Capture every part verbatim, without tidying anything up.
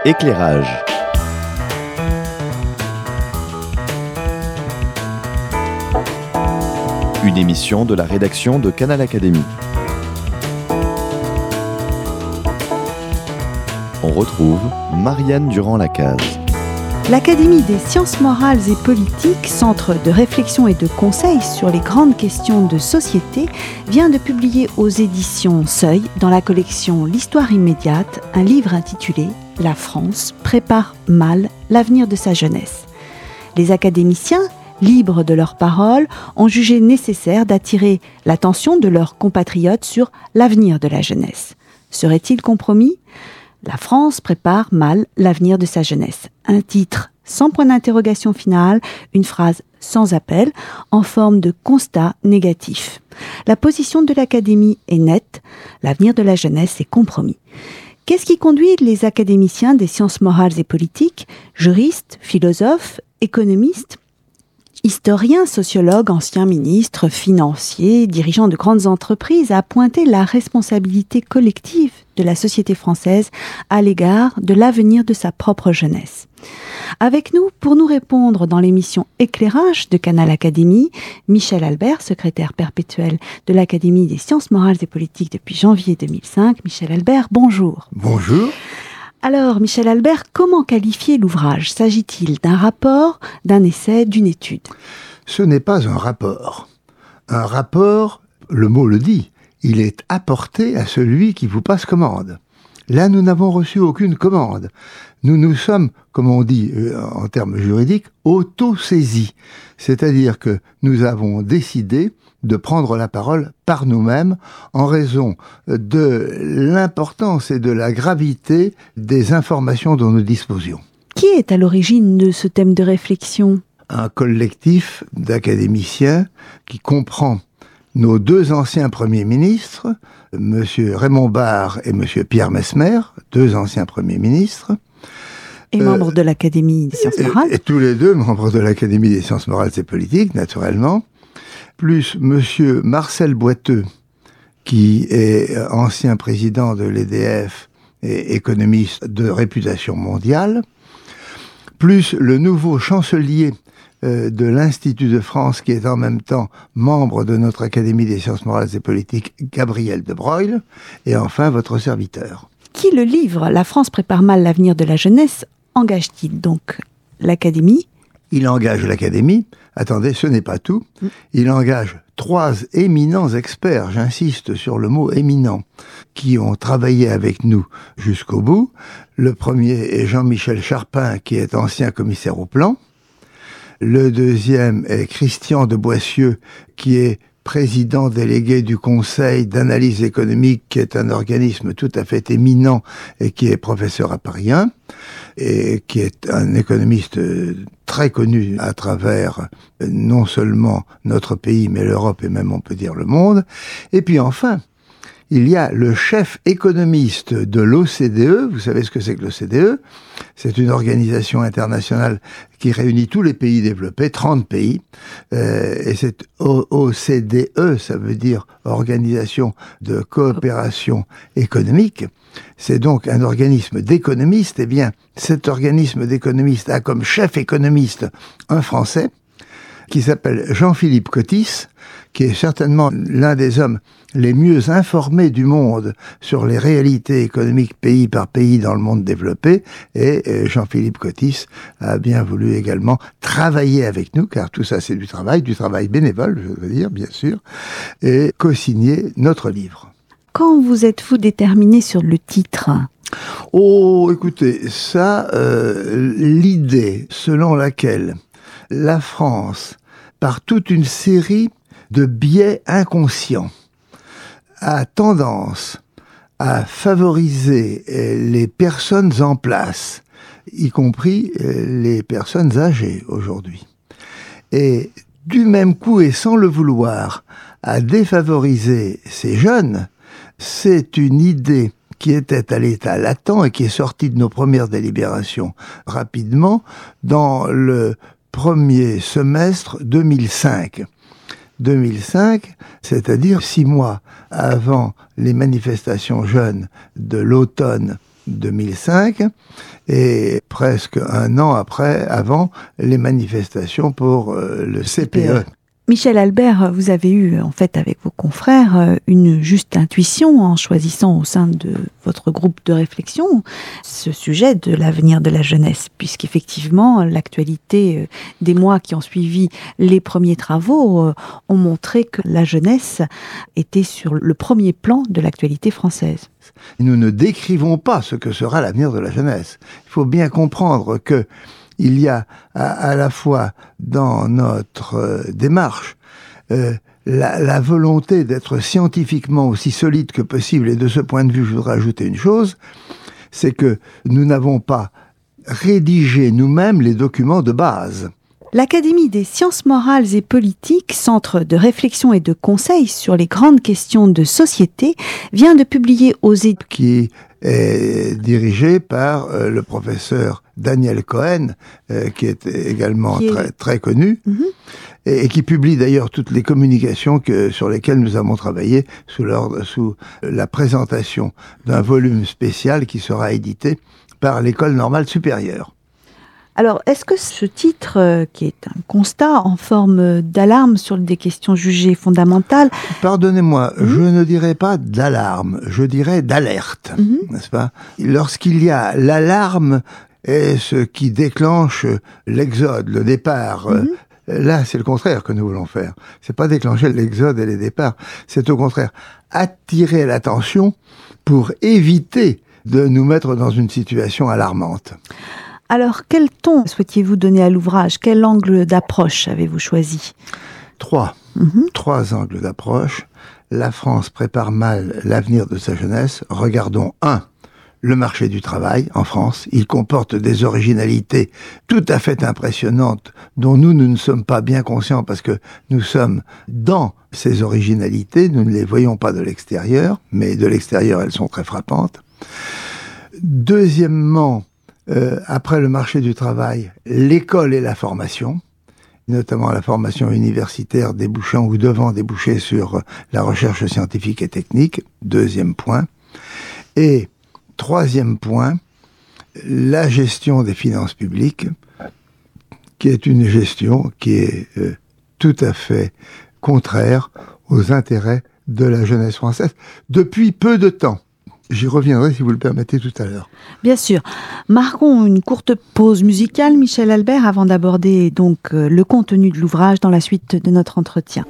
Éclairage. Une émission de la rédaction de Canal Académie. On retrouve Marianne Durand-Lacaze. L'Académie des sciences morales et politiques, centre de réflexion et de conseil sur les grandes questions de société, vient de publier aux éditions Seuil, dans la collection L'Histoire immédiate, un livre intitulé « La France prépare mal l'avenir de sa jeunesse ». Les académiciens, libres de leurs paroles, ont jugé nécessaire d'attirer l'attention de leurs compatriotes sur l'avenir de la jeunesse. Serait-il compromis ? La France prépare mal l'avenir de sa jeunesse. Un titre sans point d'interrogation finale, une phrase sans appel, en forme de constat négatif. La position de l'Académie est nette, l'avenir de la jeunesse est compromis. Qu'est-ce qui conduit les académiciens des sciences morales et politiques, juristes, philosophes, économistes, historiens, sociologues, anciens ministres, financiers, dirigeants de grandes entreprises à pointer la responsabilité collective de la société française à l'égard de l'avenir de sa propre jeunesse? Avec nous, pour nous répondre dans l'émission Éclairage de Canal Académie, Michel Albert, secrétaire perpétuel de l'Académie des sciences morales et politiques depuis janvier deux mille cinq. Michel Albert, bonjour. Bonjour. Alors, Michel Albert, comment qualifier l'ouvrage ? S'agit-il d'un rapport, d'un essai, d'une étude ? Ce n'est pas un rapport. Un rapport, le mot le dit, il est apporté à celui qui vous passe commande. Là, nous n'avons reçu aucune commande. Nous nous sommes, comme on dit euh, en termes juridiques, auto-saisis. C'est-à-dire que nous avons décidé de prendre la parole par nous-mêmes en raison de l'importance et de la gravité des informations dont nous disposions. Qui est à l'origine de ce thème de réflexion ? Un collectif d'académiciens qui comprend nos deux anciens premiers ministres, M. Raymond Barre et M. Pierre Messmer, deux anciens premiers ministres. Et euh, membres de l'Académie des sciences morales. Et, et tous les deux membres de l'Académie des sciences morales et politiques, naturellement. Plus M. Marcel Boiteux, qui est ancien président de l'E D F et économiste de réputation mondiale. Plus le nouveau chancelier euh, de l'Institut de France, qui est en même temps membre de notre Académie des sciences morales et politiques, Gabriel de Broglie. Et enfin, votre serviteur. Qui le livre « La France prépare mal l'avenir de la jeunesse » engage-t-il donc l'Académie ? Il engage l'Académie. Attendez, ce n'est pas tout. Il engage trois éminents experts, j'insiste sur le mot éminent, qui ont travaillé avec nous jusqu'au bout. Le premier est Jean-Michel Charpin, qui est ancien commissaire au plan. Le deuxième est Christian de Boissieu, qui est président délégué du Conseil d'analyse économique, qui est un organisme tout à fait éminent et qui est professeur à Paris un, et qui est un économiste très connu à travers non seulement notre pays, mais l'Europe et même on peut dire le monde. Et puis enfin, il y a le chef économiste de l'O C D E. Vous savez ce que c'est que l'O C D E ? C'est une organisation internationale qui réunit tous les pays développés, trente pays. Euh, et c'est O C D E, ça veut dire Organisation de coopération économique. C'est donc un organisme d'économistes. Eh bien, cet organisme d'économistes a comme chef économiste un Français qui s'appelle Jean-Philippe Cottis, qui est certainement l'un des hommes les mieux informés du monde sur les réalités économiques pays par pays dans le monde développé. Et Jean-Philippe Cottis a bien voulu également travailler avec nous, car tout ça c'est du travail, du travail bénévole, je veux dire, bien sûr, et co-signer notre livre. Quand vous êtes-vous déterminé sur le titre ? Oh, écoutez, ça, euh, l'idée selon laquelle la France, par toute une série de biais inconscients, a tendance à favoriser les personnes en place, y compris les personnes âgées aujourd'hui. Et du même coup, et sans le vouloir, à défavoriser ces jeunes, c'est une idée qui était à l'état latent et qui est sortie de nos premières délibérations rapidement dans le premier semestre deux mille cinq. deux mille cinq, c'est-à-dire six mois avant les manifestations jeunes de l'automne deux mille cinq, et presque un an après, avant les manifestations pour euh, le C P E. Michel Albert, vous avez eu, en fait, avec vos confrères, une juste intuition en choisissant au sein de votre groupe de réflexion ce sujet de l'avenir de la jeunesse, puisqu'effectivement, l'actualité des mois qui ont suivi les premiers travaux ont montré que la jeunesse était sur le premier plan de l'actualité française. Nous ne décrivons pas ce que sera l'avenir de la jeunesse. Il faut bien comprendre que il y a à, à la fois dans notre euh, démarche euh, la, la volonté d'être scientifiquement aussi solide que possible, et de ce point de vue, je voudrais ajouter une chose, c'est que nous n'avons pas rédigé nous-mêmes les documents de base. L'Académie des sciences morales et politiques, centre de réflexion et de conseil sur les grandes questions de société, vient de publier aux éditions qui est dirigé par euh, le professeur Daniel Cohen, euh, qui est également qui est... très, très connu, mm-hmm. et, et qui publie d'ailleurs toutes les communications que, sur lesquelles nous avons travaillé sous, l'ordre, sous la présentation d'un volume spécial qui sera édité par l'École normale supérieure. Alors, est-ce que ce titre, euh, qui est un constat en forme d'alarme sur des questions jugées fondamentales... Pardonnez-moi, mmh. je ne dirais pas d'alarme, je dirais d'alerte, mmh. n'est-ce pas ? Lorsqu'il y a l'alarme, est ce qui déclenche l'exode, le départ... Mmh. Là, c'est le contraire que nous voulons faire. C'est pas déclencher l'exode et les départs, c'est au contraire attirer l'attention pour éviter de nous mettre dans une situation alarmante. Alors, quel ton souhaitiez-vous donner à l'ouvrage ? Quel angle d'approche avez-vous choisi ? Trois. Mm-hmm. Trois angles d'approche. La France prépare mal l'avenir de sa jeunesse. Regardons un. Le marché du travail en France. Il comporte des originalités tout à fait impressionnantes dont nous, nous ne sommes pas bien conscients parce que nous sommes dans ces originalités. Nous ne les voyons pas de l'extérieur, mais de l'extérieur, elles sont très frappantes. Deuxièmement, Euh, après le marché du travail, l'école et la formation, notamment la formation universitaire débouchant ou devant déboucher sur la recherche scientifique et technique, deuxième point. Et troisième point, la gestion des finances publiques, qui est une gestion qui est euh, tout à fait contraire aux intérêts de la jeunesse française depuis peu de temps. J'y reviendrai si vous le permettez tout à l'heure. Bien sûr. Marquons une courte pause musicale, Michel Albert, avant d'aborder donc le contenu de l'ouvrage dans la suite de notre entretien.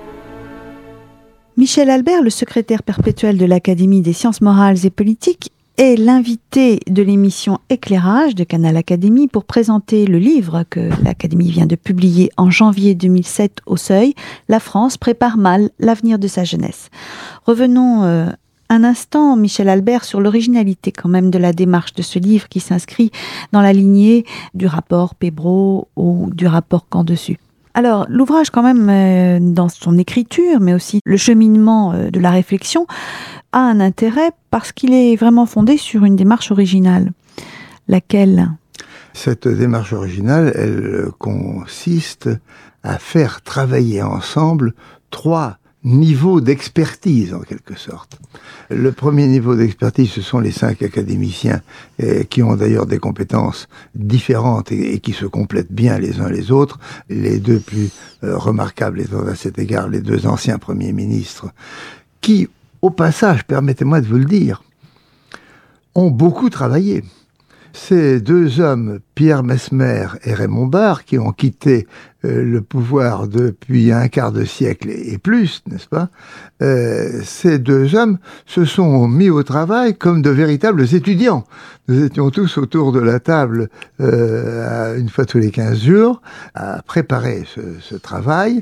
Michel Albert, le secrétaire perpétuel de l'Académie des sciences morales et politiques, est l'invité de l'émission Éclairage de Canal Académie pour présenter le livre que l'Académie vient de publier en janvier deux mille sept au Seuil, « La France prépare mal l'avenir de sa jeunesse ». Revenons euh, un instant, Michel Albert, sur l'originalité quand même de la démarche de ce livre qui s'inscrit dans la lignée du rapport Pébro ou du rapport Camp-Dessus. Alors, l'ouvrage quand même, euh, dans son écriture, mais aussi le cheminement euh, de la réflexion, a un intérêt parce qu'il est vraiment fondé sur une démarche originale. Laquelle ? Cette démarche originale, elle consiste à faire travailler ensemble trois niveaux d'expertise, en quelque sorte. Le premier niveau d'expertise, ce sont les cinq académiciens eh, qui ont d'ailleurs des compétences différentes et, et qui se complètent bien les uns les autres. Les deux plus euh, remarquables étant à cet égard les deux anciens premiers ministres, qui, au passage, permettez-moi de vous le dire, ont beaucoup travaillé. Ces deux hommes, Pierre Messmer et Raymond Barre, qui ont quitté euh, le pouvoir depuis un quart de siècle et plus, n'est-ce pas, euh, ces deux hommes se sont mis au travail comme de véritables étudiants. Nous étions tous autour de la table, euh, une fois tous les quinze jours, à préparer ce, ce travail.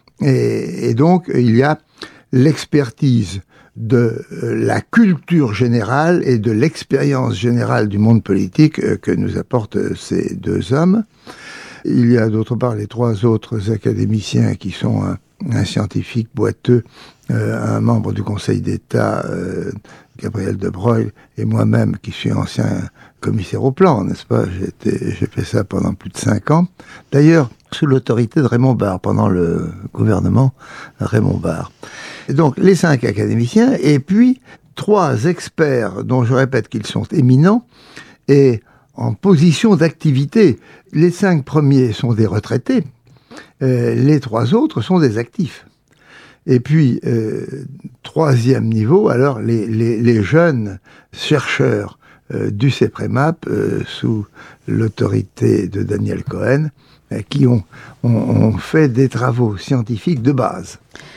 Et, et donc, il y a l'expertise de la culture générale et de l'expérience générale du monde politique que nous apportent ces deux hommes. Il y a d'autre part les trois autres académiciens qui sont un, un scientifique boiteux, euh, un membre du Conseil d'État, euh, Gabriel de Broglie, et moi-même qui suis ancien commissaire au plan, n'est-ce pas ? J'ai, été, j'ai fait ça pendant plus de cinq ans. D'ailleurs, sous l'autorité de Raymond Barre, pendant le gouvernement Raymond Barre. Et donc, les cinq académiciens, et puis trois experts, dont je répète qu'ils sont éminents, et en position d'activité. Les cinq premiers sont des retraités, euh, les trois autres sont des actifs. Et puis, euh, troisième niveau, alors les, les, les jeunes chercheurs euh, du CEPREMAP, euh, sous l'autorité de Daniel Cohen, euh, qui ont, ont, ont fait des travaux scientifiques de base.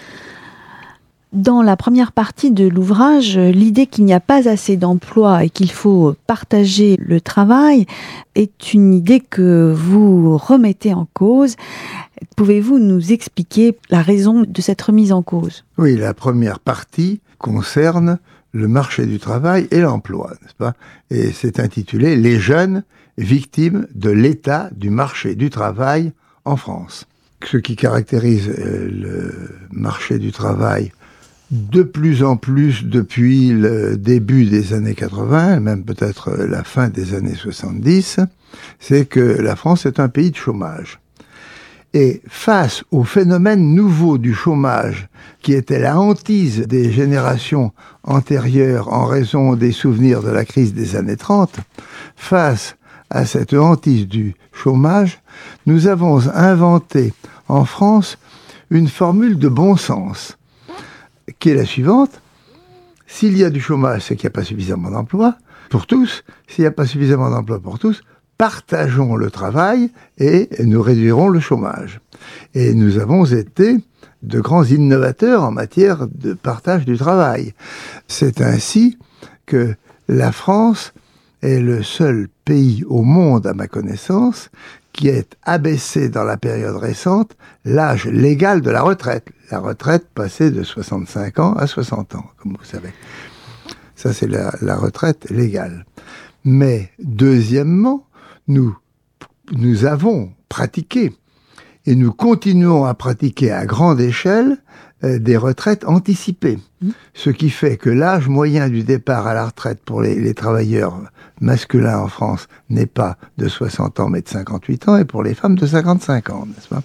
Dans la première partie de l'ouvrage, l'idée qu'il n'y a pas assez d'emplois et qu'il faut partager le travail est une idée que vous remettez en cause. Pouvez-vous nous expliquer la raison de cette remise en cause ? Oui, la première partie concerne le marché du travail et l'emploi, n'est-ce pas ? Et c'est intitulé « Les jeunes victimes de l'état du marché du travail en France ». Ce qui caractérise euh, le marché du travail de plus en plus depuis le début des années quatre-vingts, même peut-être la fin des années soixante-dix, c'est que la France est un pays de chômage. Et face au phénomène nouveau du chômage, qui était la hantise des générations antérieures en raison des souvenirs de la crise des années trente, face à cette hantise du chômage, nous avons inventé en France une formule de bon sens, qui est la suivante: s'il y a du chômage, c'est qu'il n'y a pas suffisamment d'emplois pour tous. S'il n'y a pas suffisamment d'emplois pour tous, partageons le travail et nous réduirons le chômage. Et nous avons été de grands innovateurs en matière de partage du travail. C'est ainsi que la France est le seul pays au monde, à ma connaissance, qui est abaissé dans la période récente l'âge légal de la retraite. La retraite passée de soixante-cinq ans à soixante ans, comme vous savez. Ça, c'est la, la retraite légale. Mais, deuxièmement, nous, nous avons pratiqué, et nous continuons à pratiquer à grande échelle, euh, des retraites anticipées. Mmh. Ce qui fait que l'âge moyen du départ à la retraite pour les, les travailleurs masculins en France n'est pas de soixante ans, mais de cinquante-huit ans, et pour les femmes de cinquante-cinq ans, n'est-ce pas ?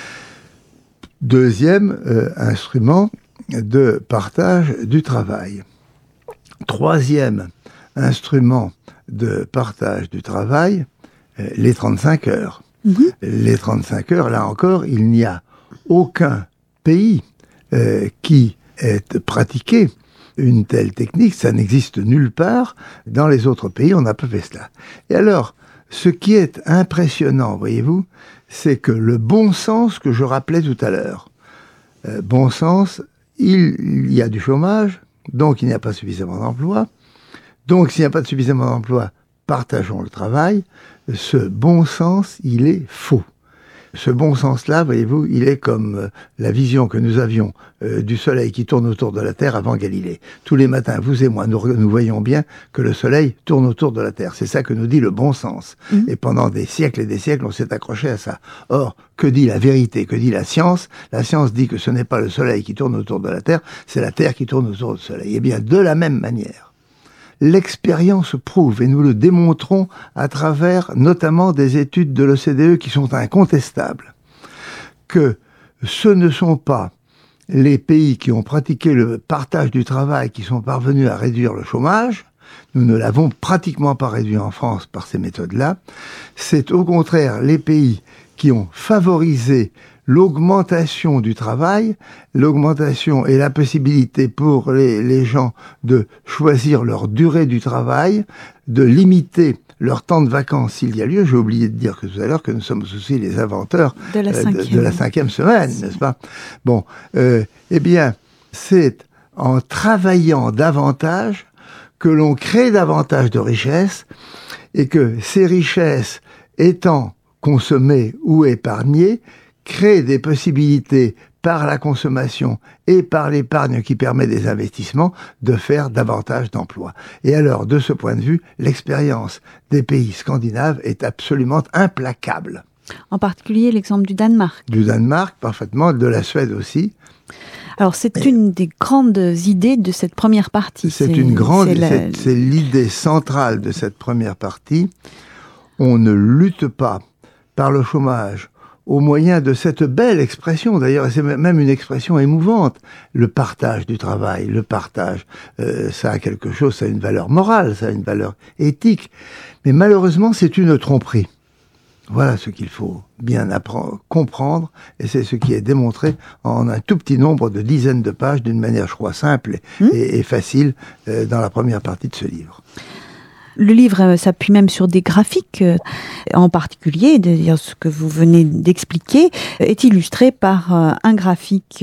Deuxième euh, instrument de partage du travail. Troisième instrument de partage du travail, euh, les trente-cinq heures. Mmh. Les trente-cinq heures, là encore, il n'y a aucun pays euh, qui ait pratiqué une telle technique, ça n'existe nulle part. Dans les autres pays, on n'a pas fait cela. Et alors, ce qui est impressionnant, voyez-vous, c'est que le bon sens que je rappelais tout à l'heure, euh, bon sens, il, il y a du chômage, donc il n'y a pas suffisamment d'emplois, Donc, s'il n'y a pas de suffisamment d'emplois, partageons le travail. Ce bon sens, il est faux. Ce bon sens-là, voyez-vous, il est comme euh, la vision que nous avions euh, du soleil qui tourne autour de la Terre avant Galilée. Tous les matins, vous et moi, nous, nous voyons bien que le soleil tourne autour de la Terre. C'est ça que nous dit le bon sens. Mmh. Et pendant des siècles et des siècles, on s'est accroché à ça. Or, que dit la vérité? Que dit la science? La science dit que ce n'est pas le soleil qui tourne autour de la Terre, c'est la Terre qui tourne autour du soleil. Et bien, de la même manière, l'expérience prouve, et nous le démontrons à travers notamment des études de l'O C D E qui sont incontestables, que ce ne sont pas les pays qui ont pratiqué le partage du travail qui sont parvenus à réduire le chômage. Nous ne l'avons pratiquement pas réduit en France par ces méthodes-là. C'est au contraire les pays qui ont favorisé l'augmentation du travail, l'augmentation et la possibilité pour les, les gens de choisir leur durée du travail, de limiter leur temps de vacances s'il y a lieu. J'ai oublié de dire que tout à l'heure que nous sommes aussi les inventeurs de la cinquième, euh, de, de la cinquième semaine, n'est-ce pas? Bon, euh, eh bien, c'est en travaillant davantage que l'on crée davantage de richesses et que ces richesses étant consommées ou épargnées, créent des possibilités par la consommation et par l'épargne qui permet des investissements de faire davantage d'emplois. Et alors, de ce point de vue, l'expérience des pays scandinaves est absolument implacable. En particulier l'exemple du Danemark. Du Danemark, parfaitement, de la Suède aussi. Alors, c'est et une des grandes idées de cette première partie. C'est, c'est une grande, c'est, la... c'est, c'est l'idée centrale de cette première partie. On ne lutte pas par le chômage au moyen de cette belle expression, d'ailleurs, c'est même une expression émouvante, le partage du travail, le partage, euh, ça a quelque chose, ça a une valeur morale, ça a une valeur éthique, mais malheureusement, c'est une tromperie. Voilà ce qu'il faut bien apprendre, comprendre, et c'est ce qui est démontré en un tout petit nombre de dizaines de pages, d'une manière, je crois, simple et, mmh. et, et facile, euh, dans la première partie de ce livre. Le livre s'appuie même sur des graphiques, en particulier, d'ailleurs ce que vous venez d'expliquer, est illustré par un graphique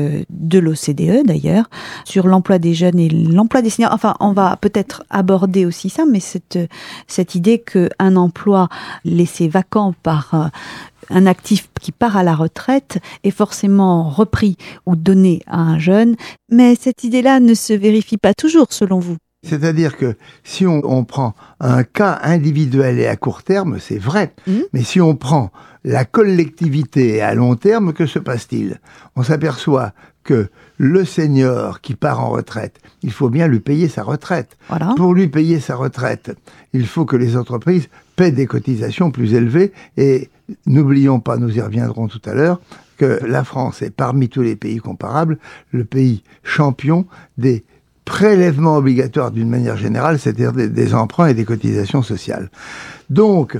de l'O C D E d'ailleurs, sur l'emploi des jeunes et l'emploi des seniors. Enfin, on va peut-être aborder aussi ça, mais cette, cette idée qu'un emploi laissé vacant par un actif qui part à la retraite est forcément repris ou donné à un jeune. Mais cette idée-là ne se vérifie pas toujours, selon vous. C'est-à-dire que si on, on prend un cas individuel et à court terme, c'est vrai. Mmh. Mais si on prend la collectivité à long terme, que se passe-t-il? On s'aperçoit que le senior qui part en retraite, il faut bien lui payer sa retraite. Voilà. Pour lui payer sa retraite, il faut que les entreprises paient des cotisations plus élevées. Et n'oublions pas, nous y reviendrons tout à l'heure, que la France est parmi tous les pays comparables, le pays champion des prélèvements obligatoires d'une manière générale, c'est-à-dire des, des emprunts et des cotisations sociales. Donc,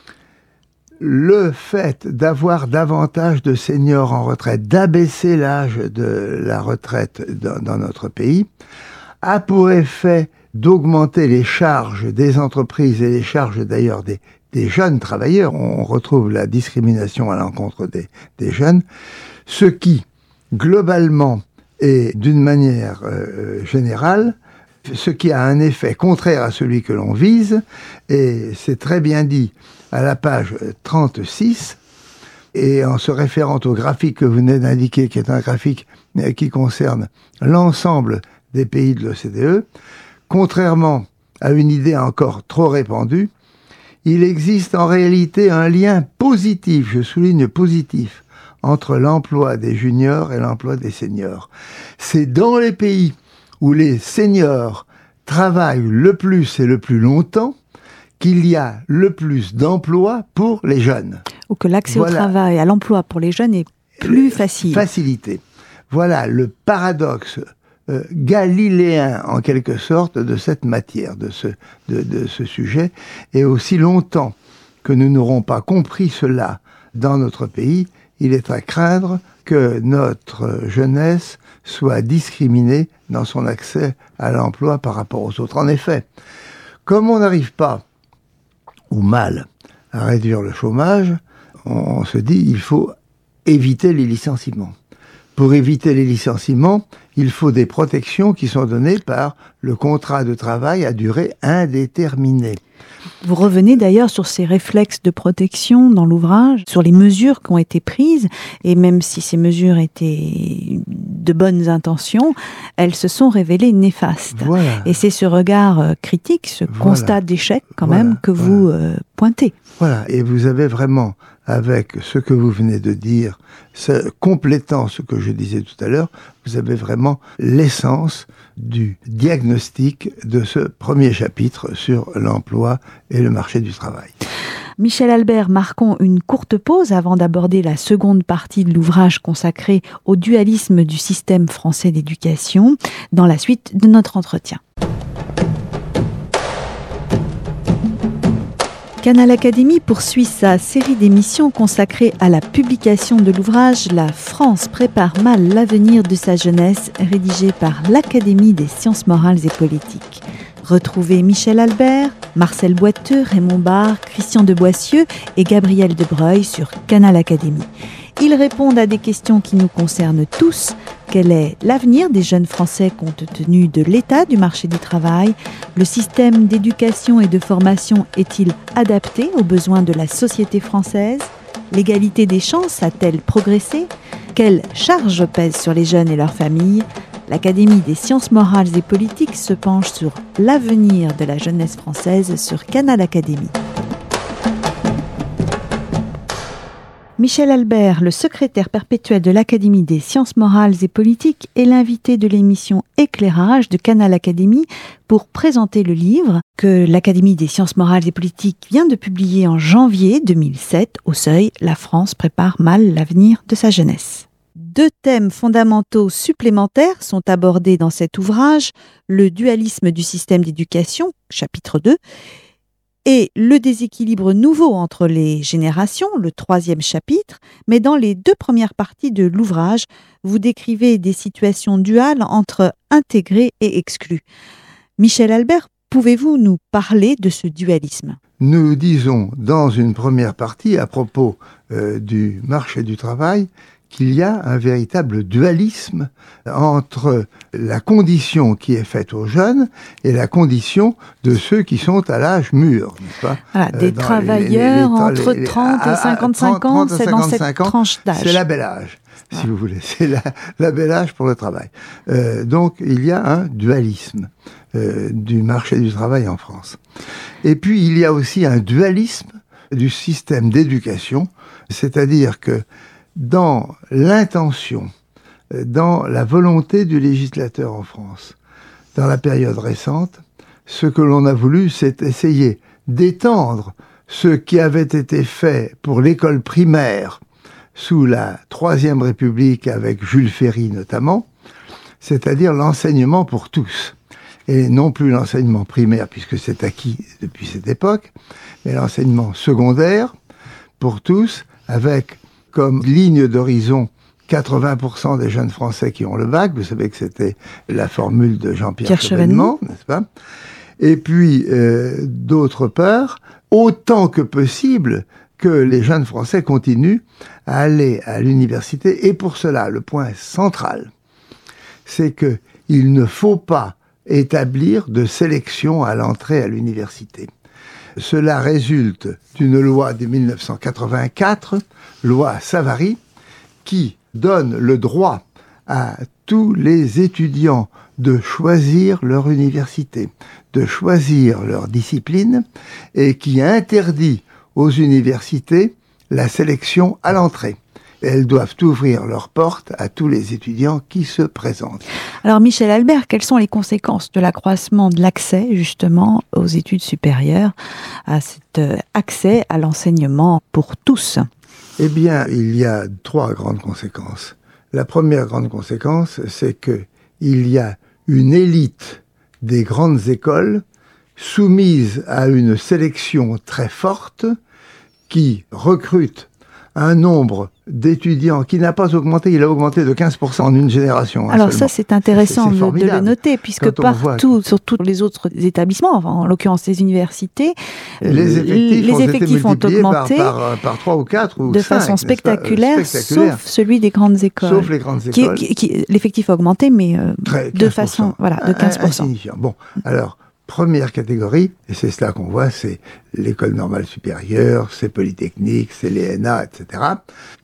le fait d'avoir davantage de seniors en retraite, d'abaisser l'âge de la retraite dans, dans notre pays, a pour effet d'augmenter les charges des entreprises et les charges d'ailleurs des, des jeunes travailleurs. On retrouve la discrimination à l'encontre des, des jeunes, ce qui, globalement, et d'une manière euh, générale, ce qui a un effet contraire à celui que l'on vise, et c'est très bien dit à la page trente-six, et en se référant au graphique que vous venez d'indiquer, qui est un graphique qui concerne l'ensemble des pays de l'O C D E, contrairement à une idée encore trop répandue, il existe en réalité un lien positif, je souligne positif, entre l'emploi des juniors et l'emploi des seniors. C'est dans les pays où les seniors travaillent le plus et le plus longtemps qu'il y a le plus d'emplois pour les jeunes. Ou que l'accès voilà. au travail, à l'emploi pour les jeunes est plus facile. Facilité. Voilà le paradoxe euh, galiléen, en quelque sorte, de cette matière, de ce, de, de ce sujet. Et aussi longtemps que nous n'aurons pas compris cela dans notre pays, il est à craindre que notre jeunesse soit discriminée dans son accès à l'emploi par rapport aux autres. En effet, comme on n'arrive pas, ou mal, à réduire le chômage, on se dit il faut éviter les licenciements. Pour éviter les licenciements, il faut des protections qui sont données par le contrat de travail à durée indéterminée. Vous revenez d'ailleurs sur ces réflexes de protection dans l'ouvrage, sur les mesures qui ont été prises, et même si ces mesures étaient de bonnes intentions, elles se sont révélées néfastes. Voilà. Et c'est ce regard critique, ce Voilà. constat d'échec quand Voilà. même que Voilà. vous euh, pointez. Voilà, et vous avez vraiment, avec ce que vous venez de dire, ce, complétant ce que je disais tout à l'heure, vous avez vraiment l'essence du diagnostic de ce premier chapitre sur l'emploi et le marché du travail. Michel Albert, marquons une courte pause avant d'aborder la seconde partie de l'ouvrage consacré au dualisme du système français d'éducation, dans la suite de notre entretien. Canal Académie poursuit sa série d'émissions consacrée à la publication de l'ouvrage « La France prépare mal l'avenir de sa jeunesse » rédigé par l'Académie des sciences morales et politiques. Retrouvez Michel Albert, Marcel Boiteux, Raymond Barre, Christian de Boissieu et Gabriel Debreuil sur Canal Académie. Ils répondent à des questions qui nous concernent tous. Quel est l'avenir des jeunes Français compte tenu de l'état du marché du travail ? Le système d'éducation et de formation est-il adapté aux besoins de la société française ? L'égalité des chances a-t-elle progressé ? Quelle charge pèse sur les jeunes et leurs familles ? L'Académie des sciences morales et politiques se penche sur l'avenir de la jeunesse française sur Canal Académie. Michel Albert, le secrétaire perpétuel de l'Académie des sciences morales et politiques, est l'invité de l'émission Éclairage de Canal Académie pour présenter le livre que l'Académie des sciences morales et politiques vient de publier en janvier deux mille sept au Seuil « La France prépare mal l'avenir de sa jeunesse ». Deux thèmes fondamentaux supplémentaires sont abordés dans cet ouvrage, le dualisme du système d'éducation, chapitre deux, et le déséquilibre nouveau entre les générations, le troisième chapitre, mais dans les deux premières parties de l'ouvrage, vous décrivez des situations duales entre intégrés et exclus. Michel Albert, pouvez-vous nous parler de ce dualisme ? Nous disons dans une première partie, à propos euh, du marché du travail, qu'il y a un véritable dualisme entre la condition qui est faite aux jeunes et la condition de ceux qui sont à l'âge mûr, n'est-ce pas ? Voilà, des dans travailleurs les, les, les, entre les, les, trente et cinquante-cinq ans, c'est dans cette tranche d'âge. C'est la bel âge, si ah. vous voulez, c'est la, la bel âge pour le travail. Euh, donc, il y a un dualisme euh, du marché du travail en France. Et puis, il y a aussi un dualisme du système d'éducation, c'est-à-dire que dans l'intention, dans la volonté du législateur en France, dans la période récente, ce que l'on a voulu, c'est essayer d'étendre ce qui avait été fait pour l'école primaire sous la Troisième République avec Jules Ferry notamment, c'est-à-dire l'enseignement pour tous. Et non plus l'enseignement primaire, puisque c'est acquis depuis cette époque, mais l'enseignement secondaire pour tous, avec comme ligne d'horizon quatre-vingts pour cent des jeunes Français qui ont le bac. Vous savez que c'était la formule de Jean-Pierre Pierre Chevènement, n'est-ce pas ? Et puis, euh, d'autre part, autant que possible, que les jeunes Français continuent à aller à l'université. Et pour cela, le point central, c'est que il ne faut pas établir de sélection à l'entrée à l'université. Cela résulte d'une loi de mille neuf cent quatre-vingt-quatre, loi Savary, qui donne le droit à tous les étudiants de choisir leur université, de choisir leur discipline, et qui interdit aux universités la sélection à l'entrée. Elles doivent ouvrir leurs portes à tous les étudiants qui se présentent. Alors Michel Albert, quelles sont les conséquences de l'accroissement de l'accès justement aux études supérieures, à cet accès à l'enseignement pour tous ? Eh bien, il y a trois grandes conséquences. La première grande conséquence, c'est que il y a une élite des grandes écoles soumise à une sélection très forte qui recrute un nombre d'étudiants qui n'a pas augmenté, il a augmenté de quinze pour cent en une génération. Alors hein, ça, c'est intéressant c'est, c'est de, de le noter, puisque partout, sur tous les autres établissements, enfin, en l'occurrence les universités, les effectifs, les ont, effectifs ont augmenté par, par, par trois ou quatre ou de cinq, façon spectaculaire, spectaculaire, sauf celui des grandes écoles. Sauf les grandes écoles. Qui, qui, qui, l'effectif a augmenté, mais euh, de façon, voilà, de quinze pour cent. Insignifiant. Bon, alors... Première catégorie, et c'est cela qu'on voit, c'est l'école normale supérieure, c'est Polytechnique, c'est l'E N A, et cetera.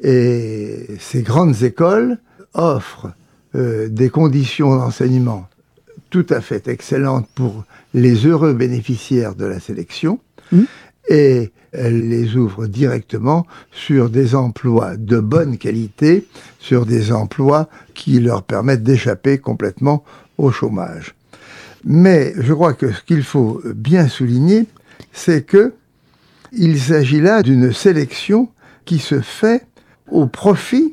Et ces grandes écoles offrent euh, des conditions d'enseignement tout à fait excellentes pour les heureux bénéficiaires de la sélection, mmh. et elles les ouvrent directement sur des emplois de bonne qualité, sur des emplois qui leur permettent d'échapper complètement au chômage. Mais je crois que ce qu'il faut bien souligner, c'est que il s'agit là d'une sélection qui se fait au profit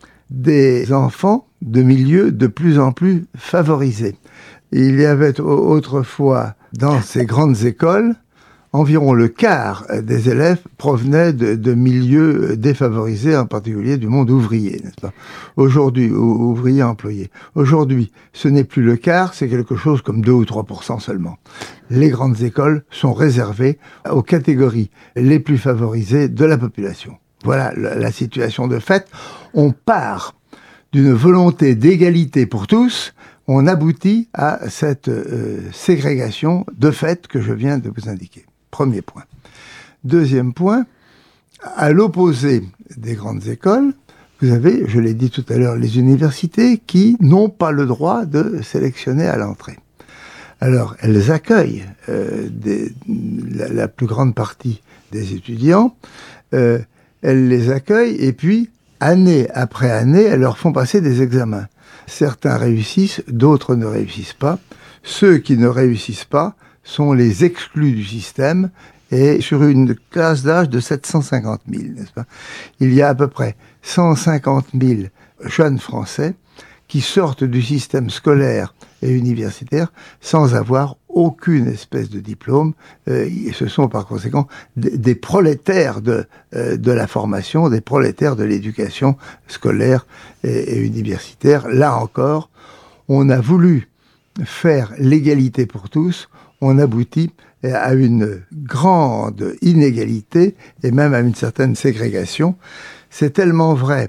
des enfants de milieux de plus en plus favorisés. Il y avait autrefois, dans ces grandes écoles, environ le quart des élèves provenaient de, de milieux défavorisés, en particulier du monde ouvrier, n'est-ce pas? Aujourd'hui, ou, ouvrier employé. Aujourd'hui, ce n'est plus le quart, c'est quelque chose comme deux ou trois pour cent seulement. Les grandes écoles sont réservées aux catégories les plus favorisées de la population. Voilà la, la situation de fait. On part d'une volonté d'égalité pour tous, on aboutit à cette euh, ségrégation de fait que je viens de vous indiquer. Premier point. Deuxième point, à l'opposé des grandes écoles, vous avez, je l'ai dit tout à l'heure, les universités qui n'ont pas le droit de sélectionner à l'entrée. Alors, elles accueillent euh, des, la, la plus grande partie des étudiants, euh, elles les accueillent et puis, année après année, elles leur font passer des examens. Certains réussissent, d'autres ne réussissent pas. Ceux qui ne réussissent pas sont les exclus du système, et sur une classe d'âge de sept cent cinquante mille, n'est-ce pas? Il y a à peu près cent cinquante mille jeunes Français qui sortent du système scolaire et universitaire sans avoir aucune espèce de diplôme. Euh, ce sont par conséquent des, des prolétaires de, euh, de la formation, des prolétaires de l'éducation scolaire et, et universitaire. Là encore, on a voulu faire l'égalité pour tous, on aboutit à une grande inégalité et même à une certaine ségrégation. C'est tellement vrai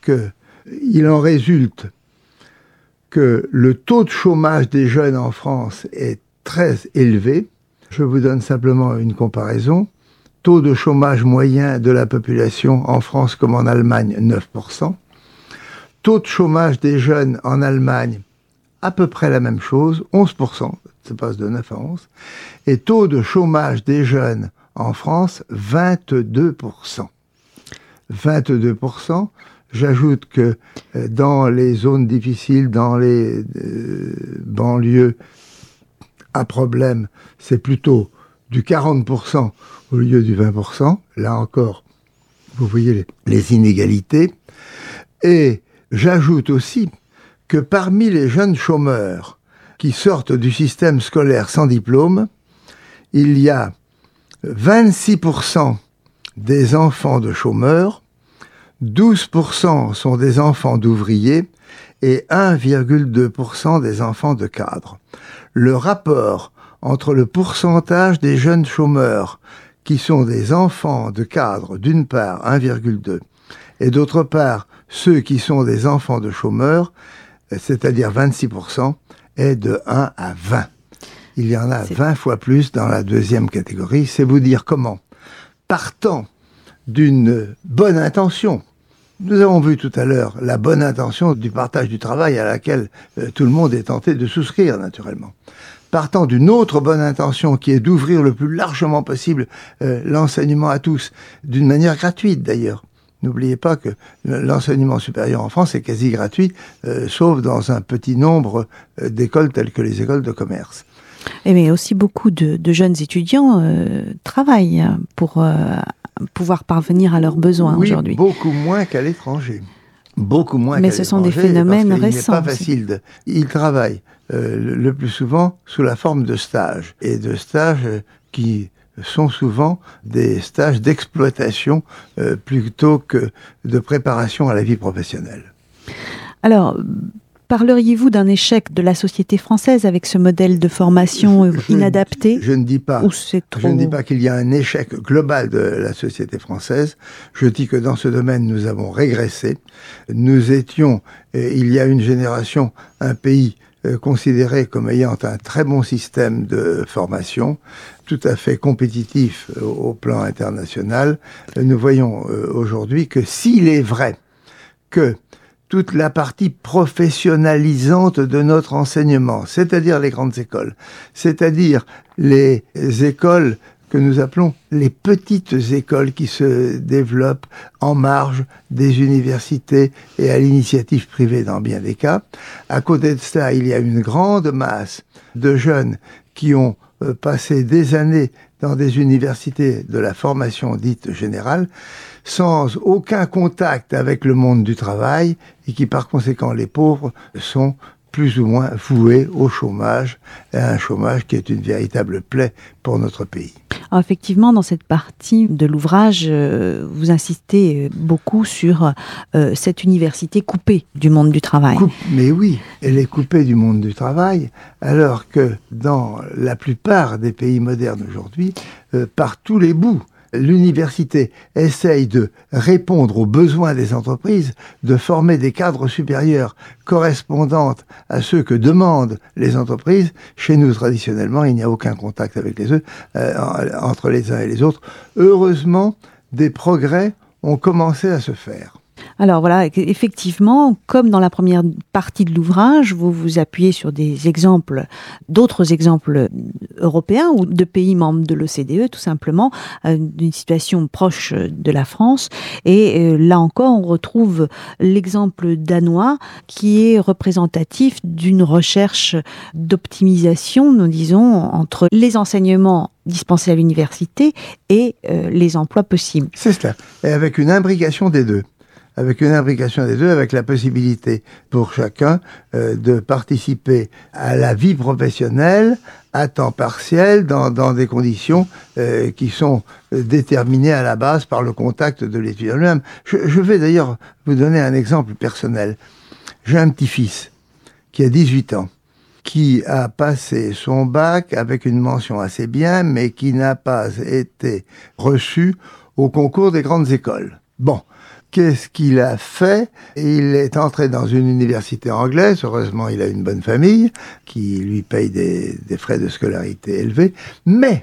qu'il en résulte que le taux de chômage des jeunes en France est très élevé. Je vous donne simplement une comparaison. Taux de chômage moyen de la population en France comme en Allemagne, neuf pour cent. Taux de chômage des jeunes en Allemagne, à peu près la même chose, onze pour cent. Ça passe de neuf à onze. Et taux de chômage des jeunes en France, vingt-deux pour cent. vingt-deux pour cent. J'ajoute que dans les zones difficiles, dans les euh, banlieues à problème, c'est plutôt du quarante pour cent au lieu du vingt pour cent. Là encore, vous voyez les, les inégalités. Et j'ajoute aussi que parmi les jeunes chômeurs qui sortent du système scolaire sans diplôme, il y a vingt-six pour cent des enfants de chômeurs, douze pour cent sont des enfants d'ouvriers et un virgule deux pour cent des enfants de cadres. Le rapport entre le pourcentage des jeunes chômeurs qui sont des enfants de cadres, d'une part un virgule deux, et d'autre part ceux qui sont des enfants de chômeurs, c'est-à-dire vingt-six pour cent, est de un à vingt. Il y en a C'est... vingt fois plus dans la deuxième catégorie. C'est vous dire comment, partant d'une bonne intention, nous avons vu tout à l'heure la bonne intention du partage du travail à laquelle euh, tout le monde est tenté de souscrire naturellement. Partant d'une autre bonne intention qui est d'ouvrir le plus largement possible euh, l'enseignement à tous, d'une manière gratuite d'ailleurs. N'oubliez pas que l'enseignement supérieur en France est quasi gratuit, euh, sauf dans un petit nombre euh, d'écoles telles que les écoles de commerce. Et mais aussi beaucoup de, de jeunes étudiants euh, travaillent pour euh, pouvoir parvenir à leurs besoins oui, aujourd'hui. Beaucoup moins qu'à l'étranger. Beaucoup moins mais qu'à ce sont l'étranger. Des phénomènes parce récents. Il n'est pas facile. De... Ils travaillent euh, le plus souvent sous la forme de stages. Et de stages qui sont souvent des stages d'exploitation euh, plutôt que de préparation à la vie professionnelle. Alors, parleriez-vous d'un échec de la société française avec ce modèle de formation je, inadapté? Je, je ne dis pas. Ou c'est trop... Je ne dis pas qu'il y a un échec global de la société française. Je dis que dans ce domaine, nous avons régressé. Nous étions, euh, il y a une génération, un pays euh, considéré comme ayant un très bon système de formation, tout à fait compétitif euh, au plan international. Nous voyons euh, aujourd'hui que s'il est vrai que toute la partie professionnalisante de notre enseignement, c'est-à-dire les grandes écoles, c'est-à-dire les écoles que nous appelons les petites écoles qui se développent en marge des universités et à l'initiative privée dans bien des cas. À côté de cela, il y a une grande masse de jeunes qui ont euh, passé des années dans des universités de la formation dite générale, sans aucun contact avec le monde du travail, et qui par conséquent, les pauvres, sont plus ou moins voués au chômage, et à un chômage qui est une véritable plaie pour notre pays. Alors effectivement, dans cette partie de l'ouvrage, euh, vous insistez beaucoup sur euh, cette université coupée du monde du travail. Coupe, mais oui, elle est coupée du monde du travail, alors que dans la plupart des pays modernes aujourd'hui, euh, par tous les bouts, l'université essaye de répondre aux besoins des entreprises, de former des cadres supérieurs correspondants à ceux que demandent les entreprises. Chez nous, traditionnellement, il n'y a aucun contact avec les eux, euh, entre les uns et les autres. Heureusement, des progrès ont commencé à se faire. Alors voilà, effectivement, comme dans la première partie de l'ouvrage, vous vous appuyez sur des exemples, d'autres exemples européens ou de pays membres de l'O C D E, tout simplement, euh, d'une situation proche de la France. Et euh, là encore, on retrouve l'exemple danois qui est représentatif d'une recherche d'optimisation, nous disons, entre les enseignements dispensés à l'université et euh, les emplois possibles. C'est cela, et avec une imbrication des deux. avec une imbrication des deux, avec la possibilité pour chacun euh, de participer à la vie professionnelle à temps partiel, dans, dans des conditions euh, qui sont euh, déterminées à la base par le contact de l'étudiant lui-même. Je, je vais d'ailleurs vous donner un exemple personnel. J'ai un petit-fils qui a dix-huit ans, qui a passé son bac avec une mention assez bien, mais qui n'a pas été reçu au concours des grandes écoles. Bon. Qu'est-ce qu'il a fait? Il est entré dans une université anglaise. Heureusement, il a une bonne famille qui lui paye des, des frais de scolarité élevés. Mais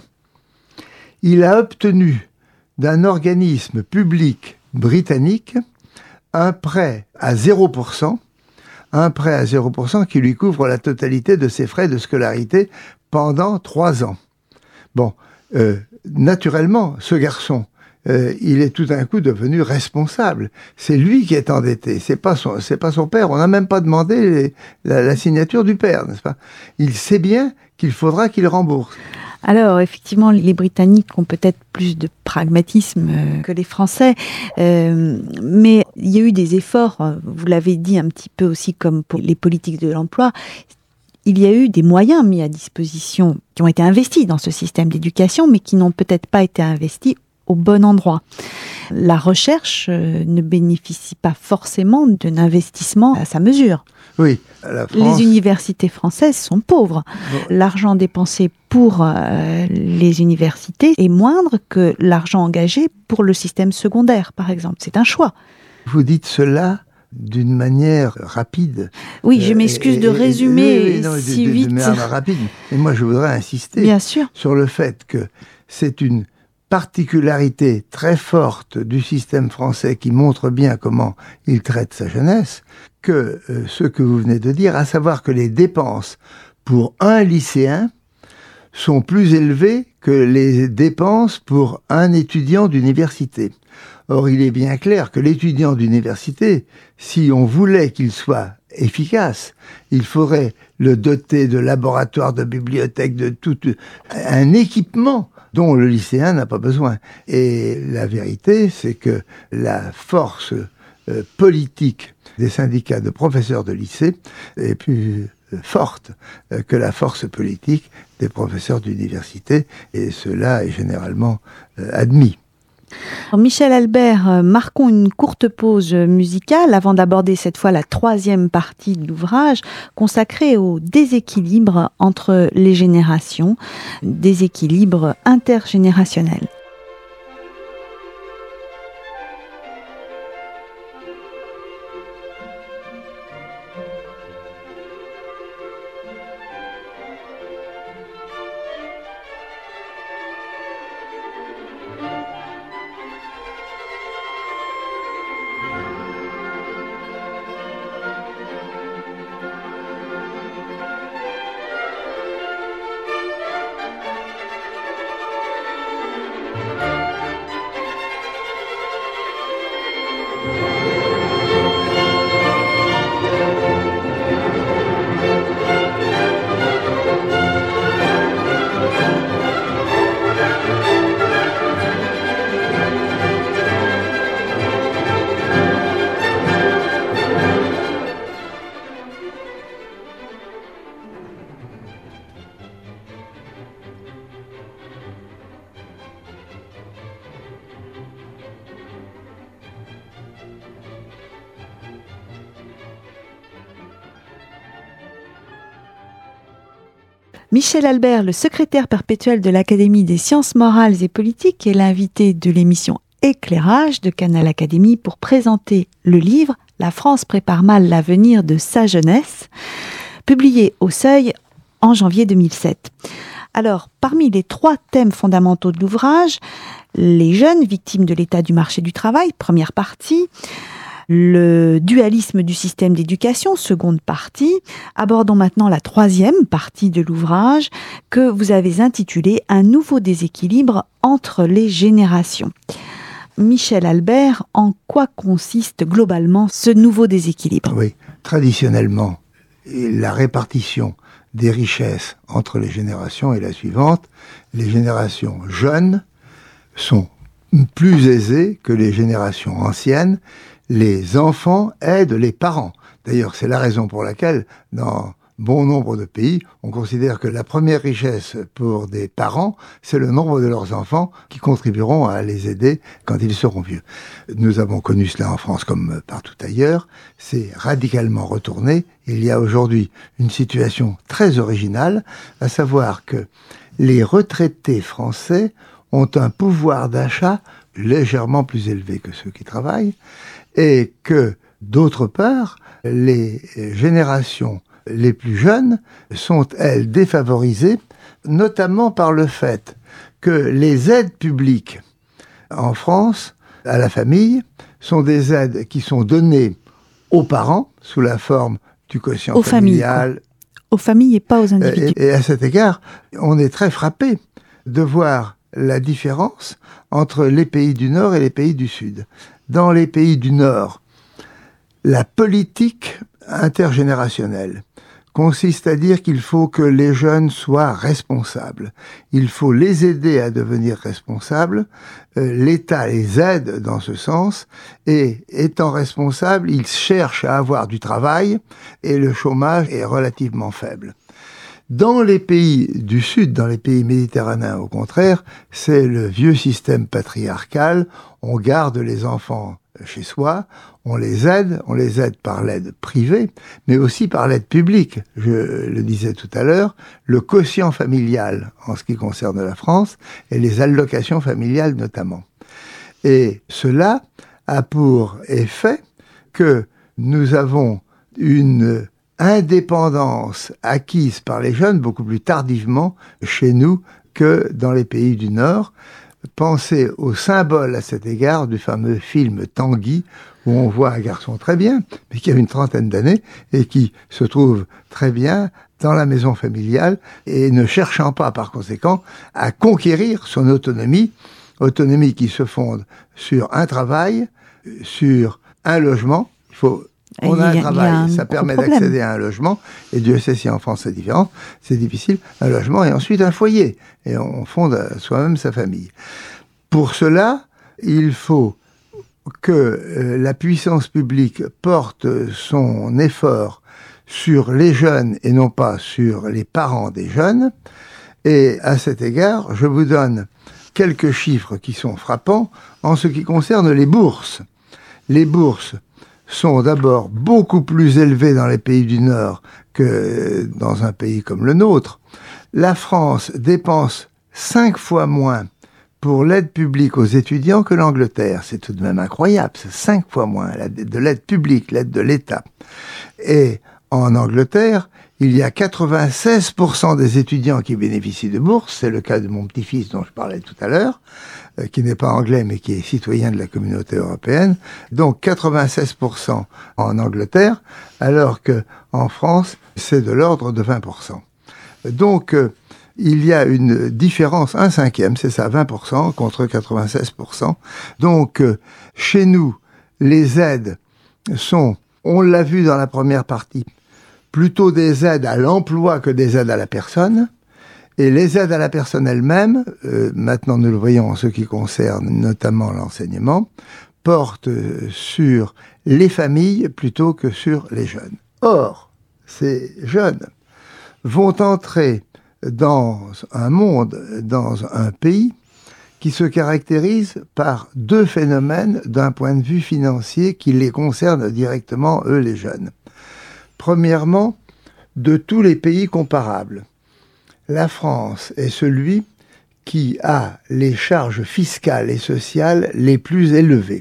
il a obtenu d'un organisme public britannique un prêt à zéro pour cent, un prêt à zéro pour cent qui lui couvre la totalité de ses frais de scolarité pendant trois ans. Bon, euh, naturellement, ce garçon, Euh, il est tout d'un coup devenu responsable. C'est lui qui est endetté, c'est pas son, c'est pas son père. On n'a même pas demandé les, la, la signature du père, n'est-ce pas? Il sait bien qu'il faudra qu'il rembourse. Alors, effectivement, les Britanniques ont peut-être plus de pragmatisme que les Français, euh, mais il y a eu des efforts, vous l'avez dit un petit peu aussi comme pour les politiques de l'emploi. Il y a eu des moyens mis à disposition qui ont été investis dans ce système d'éducation, mais qui n'ont peut-être pas été investis au bon endroit. La recherche euh, ne bénéficie pas forcément d'un investissement à sa mesure. Oui, la France... Les universités françaises sont pauvres. Bon. L'argent dépensé pour euh, les universités est moindre que l'argent engagé pour le système secondaire, par exemple. C'est un choix. Vous dites cela d'une manière rapide. Oui, je m'excuse euh, de résumer et, et, et, non, si de, de, vite. De manière rapide. Et moi, je voudrais insister Bien sûr. sur le fait que c'est une particularité très forte du système français qui montre bien comment il traite sa jeunesse, que euh, ce que vous venez de dire, à savoir que les dépenses pour un lycéen sont plus élevées que les dépenses pour un étudiant d'université. Or, il est bien clair que l'étudiant d'université, si on voulait qu'il soit efficace, il faudrait le doter de laboratoires, de bibliothèques, de tout un équipement dont le lycéen n'a pas besoin. Et la vérité, c'est que la force euh, politique des syndicats de professeurs de lycée est plus forte que la force politique des professeurs d'université, et cela est généralement admis. Alors Michel Albert, marquons une courte pause musicale avant d'aborder cette fois la troisième partie de l'ouvrage consacrée au déséquilibre entre les générations, déséquilibre intergénérationnel. Michel Albert, le secrétaire perpétuel de l'Académie des sciences morales et politiques, est l'invité de l'émission Éclairage de Canal Académie pour présenter le livre « La France prépare mal l'avenir de sa jeunesse », publié au Seuil en janvier deux mille sept. Alors, parmi les trois thèmes fondamentaux de l'ouvrage, les jeunes victimes de l'état du marché du travail, première partie, le dualisme du système d'éducation, seconde partie. Abordons maintenant la troisième partie de l'ouvrage que vous avez intitulée « Un nouveau déséquilibre entre les générations ». Michel Albert, en quoi consiste globalement ce nouveau déséquilibre ? Oui, traditionnellement, la répartition des richesses entre les générations est la suivante. Les générations jeunes sont plus aisées que les générations anciennes. Les enfants aident les parents. D'ailleurs, c'est la raison pour laquelle, dans bon nombre de pays, on considère que la première richesse pour des parents, c'est le nombre de leurs enfants qui contribueront à les aider quand ils seront vieux. Nous avons connu cela en France comme partout ailleurs. C'est radicalement retourné. Il y a aujourd'hui une situation très originale, à savoir que les retraités français ont un pouvoir d'achat légèrement plus élevé que ceux qui travaillent, et que, d'autre part, les générations les plus jeunes sont, elles, défavorisées, notamment par le fait que les aides publiques en France à la famille sont des aides qui sont données aux parents sous la forme du quotient aux familial. Familles, aux familles et pas aux individus. Et, et à cet égard, on est très frappé de voir la différence entre les pays du Nord et les pays du Sud. Dans les pays du Nord, la politique intergénérationnelle consiste à dire qu'il faut que les jeunes soient responsables. Il faut les aider à devenir responsables. Euh, L'État les aide dans ce sens. Et étant responsables, ils cherchent à avoir du travail et le chômage est relativement faible. Dans les pays du Sud, dans les pays méditerranéens, au contraire, c'est le vieux système patriarcal. On garde les enfants chez soi, on les aide, on les aide par l'aide privée, mais aussi par l'aide publique. Je le disais tout à l'heure, le quotient familial en ce qui concerne la France et les allocations familiales notamment. Et cela a pour effet que nous avons une indépendance acquise par les jeunes beaucoup plus tardivement chez nous que dans les pays du Nord. Pensez au symbole à cet égard du fameux film Tanguy, où on voit un garçon très bien, mais qui a une trentaine d'années et qui se trouve très bien dans la maison familiale et ne cherchant pas par conséquent à conquérir son autonomie, autonomie qui se fonde sur un travail, sur un logement. Il faut On a un travail, a un ça permet d'accéder à un logement, et Dieu sait si en France c'est différent, c'est difficile, un logement et ensuite un foyer, et on fonde soi-même sa famille. Pour cela, il faut que euh, la puissance publique porte son effort sur les jeunes et non pas sur les parents des jeunes. Et à cet égard, je vous donne quelques chiffres qui sont frappants en ce qui concerne les bourses. Les bourses sont d'abord beaucoup plus élevées dans les pays du Nord que dans un pays comme le nôtre. La France dépense cinq fois moins pour l'aide publique aux étudiants que l'Angleterre. C'est tout de même incroyable, c'est cinq fois moins de l'aide publique, l'aide de l'État. Et en Angleterre, il y a quatre-vingt-seize pour cent des étudiants qui bénéficient de bourses. C'est le cas de mon petit-fils dont je parlais tout à l'heure, euh, qui n'est pas anglais mais qui est citoyen de la communauté européenne. Donc quatre-vingt-seize pour cent en Angleterre, alors que en France, c'est de l'ordre de vingt pour cent. Donc, euh, il y a une différence, un cinquième, c'est ça, vingt pour cent contre quatre-vingt-seize pour cent. Donc, euh, chez nous, les aides sont, on l'a vu dans la première partie, plutôt des aides à l'emploi que des aides à la personne. Et les aides à la personne elle-même, euh, maintenant nous le voyons en ce qui concerne notamment l'enseignement, portent sur les familles plutôt que sur les jeunes. Or, ces jeunes vont entrer dans un monde, dans un pays qui se caractérise par deux phénomènes d'un point de vue financier qui les concernent directement, eux les jeunes. Premièrement, de tous les pays comparables, la France est celui qui a les charges fiscales et sociales les plus élevées.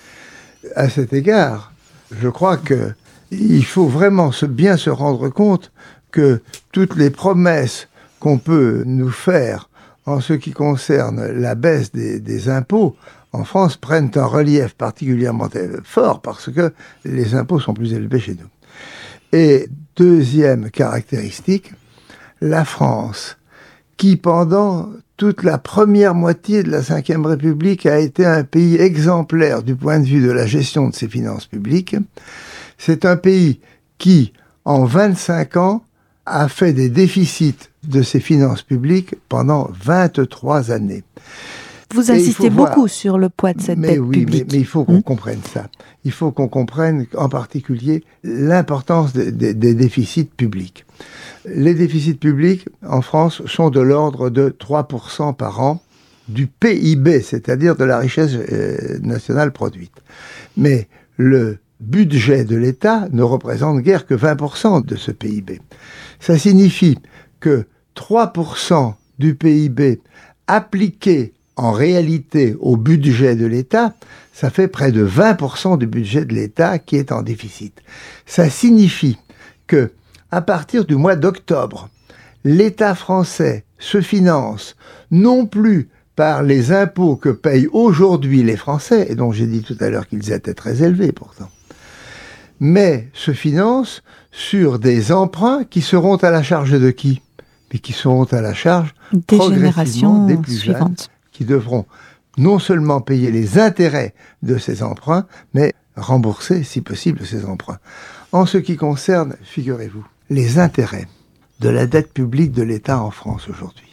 À cet égard, je crois qu'il faut vraiment se, bien se rendre compte que toutes les promesses qu'on peut nous faire en ce qui concerne la baisse des, des impôts en France prennent un relief particulièrement fort parce que les impôts sont plus élevés chez nous. Et deuxième caractéristique, la France, qui pendant toute la première moitié de la Cinquième République a été un pays exemplaire du point de vue de la gestion de ses finances publiques, c'est un pays qui, en vingt-cinq ans, a fait des déficits de ses finances publiques pendant vingt-trois années. Vous insistez beaucoup voir... sur le poids de cette mais dette oui, publique. Mais, mais il faut qu'on mmh. comprenne ça. Il faut qu'on comprenne en particulier l'importance des, des, des déficits publics. Les déficits publics en France sont de l'ordre de trois pour cent par an du P I B, c'est-à-dire de la richesse euh, nationale produite. Mais le budget de l'État ne représente guère que vingt pour cent de ce P I B. Ça signifie que trois pour cent du P I B appliqué en réalité au budget de l'État, ça fait près de vingt pour cent du budget de l'État qui est en déficit. Ça signifie que, à partir du mois d'octobre, l'État français se finance non plus par les impôts que payent aujourd'hui les Français, et dont j'ai dit tout à l'heure qu'ils étaient très élevés pourtant, mais se finance sur des emprunts qui seront à la charge de qui ? Mais qui seront à la charge des générations des plus suivantes. Jeunes, qui devront non seulement payer les intérêts de ces emprunts, mais rembourser, si possible, ces emprunts. En ce qui concerne, figurez-vous, les intérêts de la dette publique de l'État en France aujourd'hui,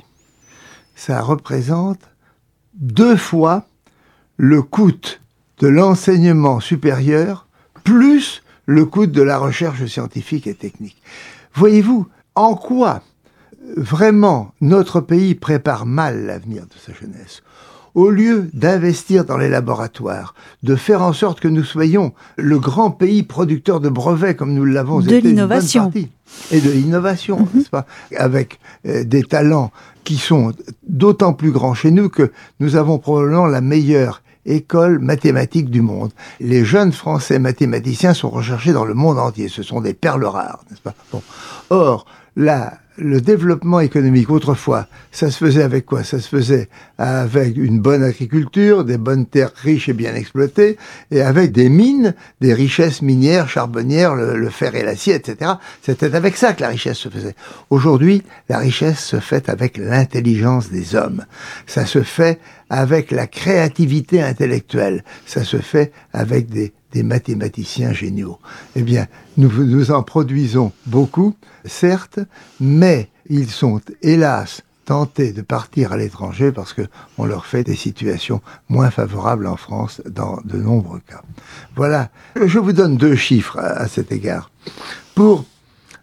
ça représente deux fois le coût de l'enseignement supérieur plus le coût de la recherche scientifique et technique. Voyez-vous, en quoi vraiment notre pays prépare mal l'avenir de sa jeunesse? Au lieu d'investir dans les laboratoires, de faire en sorte que nous soyons le grand pays producteur de brevets comme nous l'avons de été l'innovation. une bonne partie, et de l'innovation, mm-hmm. n'est-ce pas, avec euh, des talents qui sont d'autant plus grands chez nous que nous avons probablement la meilleure école mathématique du monde. Les jeunes Français mathématiciens sont recherchés dans le monde entier. Ce sont des perles rares, n'est-ce pas? Bon. Or, là, le développement économique, autrefois, ça se faisait avec quoi? Ça se faisait avec une bonne agriculture, des bonnes terres riches et bien exploitées, et avec des mines, des richesses minières, charbonnières, le, le fer et l'acier, et cetera. C'était avec ça que la richesse se faisait. Aujourd'hui, la richesse se fait avec l'intelligence des hommes. Ça se fait avec la créativité intellectuelle. Ça se fait avec des, des mathématiciens géniaux. Eh bien, nous, nous en produisons beaucoup, certes, mais ils sont, hélas, tentés de partir à l'étranger parce que on leur fait des situations moins favorables en France dans de nombreux cas. Voilà. Je vous donne deux chiffres à, à cet égard. Pour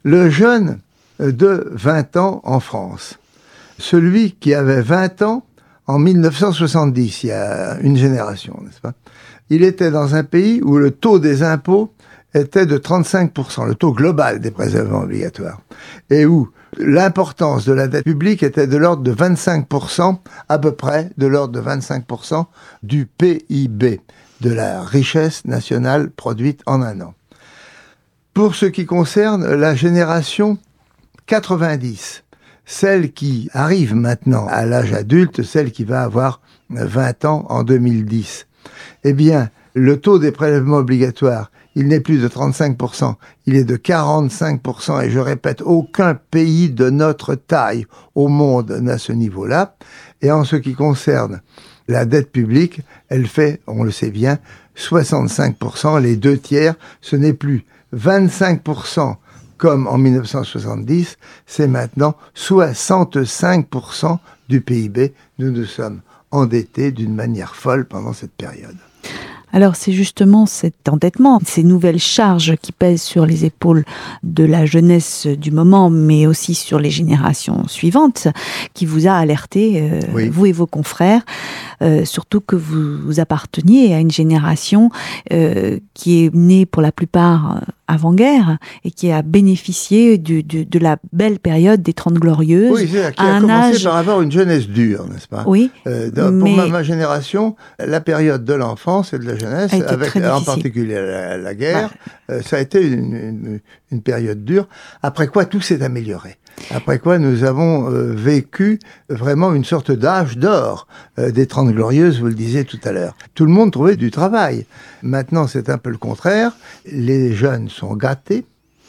le jeune de vingt ans en France, celui qui avait vingt ans en mille neuf cent soixante-dix, il y a une génération, n'est-ce pas? Il était dans un pays où le taux des impôts était de trente-cinq pour cent, le taux global des prélèvements obligatoires, et où l'importance de la dette publique était de l'ordre de vingt-cinq pour cent, à peu près de l'ordre de vingt-cinq pour cent du P I B, de la richesse nationale produite en un an. Pour ce qui concerne la génération quatre-vingt-dix, celle qui arrive maintenant à l'âge adulte, celle qui va avoir vingt ans en deux mille dix, eh bien, le taux des prélèvements obligatoires, il n'est plus de trente-cinq pour cent, il est de quarante-cinq pour cent, et je répète, aucun pays de notre taille au monde n'a ce niveau-là. Et en ce qui concerne la dette publique, elle fait, on le sait bien, soixante-cinq pour cent, les deux tiers, ce n'est plus vingt-cinq pour cent comme en mille neuf cent soixante-dix, c'est maintenant soixante-cinq pour cent du P I B. Nous nous sommes endettés d'une manière folle pendant cette période. Alors c'est justement cet endettement, ces nouvelles charges qui pèsent sur les épaules de la jeunesse du moment, mais aussi sur les générations suivantes, qui vous a alerté, euh, oui. vous et vos confrères, euh, surtout que vous, vous apparteniez à une génération euh, qui est née pour la plupart avant-guerre et qui a bénéficié du, du, de la belle période des Trente Glorieuses. Oui, c'est-à-dire qui a commencé âge... par avoir une jeunesse dure, n'est-ce pas? Oui. Euh, dans, mais... Pour ma, ma génération, la période de l'enfance et de la jeunesse, avec en particulier la, la guerre, bah. euh, ça a été une, une, une période dure, après quoi tout s'est amélioré. Après quoi nous avons euh, vécu vraiment une sorte d'âge d'or euh, des Trente Glorieuses, vous le disiez tout à l'heure. Tout le monde trouvait du travail. Maintenant, c'est un peu le contraire. Les jeunes sont gâtés.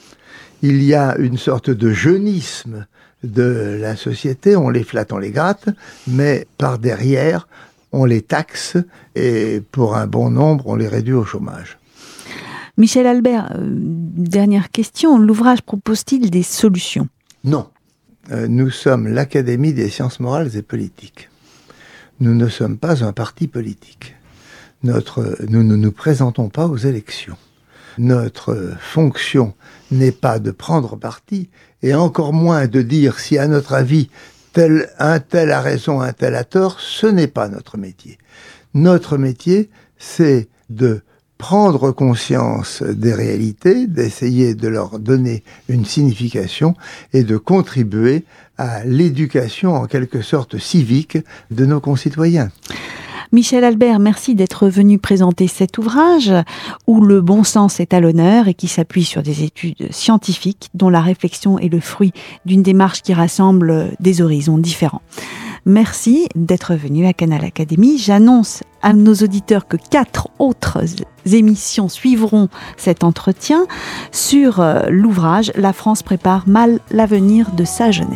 Il y a une sorte de jeunisme de la société. On les flatte, on les gratte, mais par derrière, on les taxe et pour un bon nombre, on les réduit au chômage. Michel Albert, euh, dernière question. L'ouvrage propose-t-il des solutions ? Non. Euh, nous sommes l'Académie des sciences morales et politiques. Nous ne sommes pas un parti politique. Notre, nous ne nous présentons pas aux élections. Notre fonction n'est pas de prendre parti, et encore moins de dire si, à notre avis, tel, un tel a raison, un tel a tort. Ce n'est pas notre métier. Notre métier, c'est de prendre conscience des réalités, d'essayer de leur donner une signification et de contribuer à l'éducation, en quelque sorte civique, de nos concitoyens. Michel Albert, merci d'être venu présenter cet ouvrage où le bon sens est à l'honneur et qui s'appuie sur des études scientifiques dont la réflexion est le fruit d'une démarche qui rassemble des horizons différents. Merci d'être venu à Canal Académie. J'annonce à nos auditeurs que quatre autres émissions suivront cet entretien sur l'ouvrage « La France prépare mal l'avenir de sa jeunesse ».